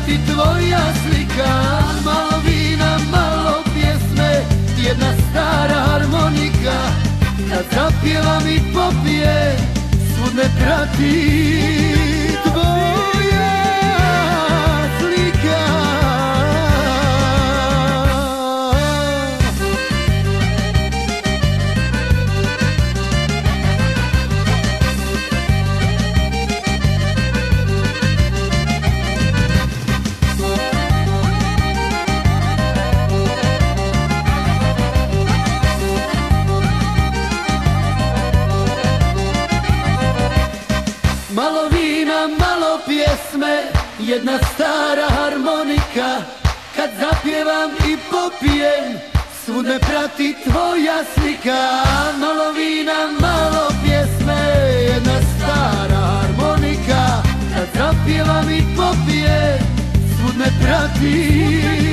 prati tvoja slika. Malo vina, malo pjesme, jedna stara harmonika. Kad zapjevam i popijem, svud me prati tvoja slika. Malo vina, malo pjesme, jedna stara harmonika. Kad zapjevam i popijem, svud me prati tvoja slika. Malo vina, malo pjesme, jedna stara harmonika. Kad zapjevam i popijem, svud me prati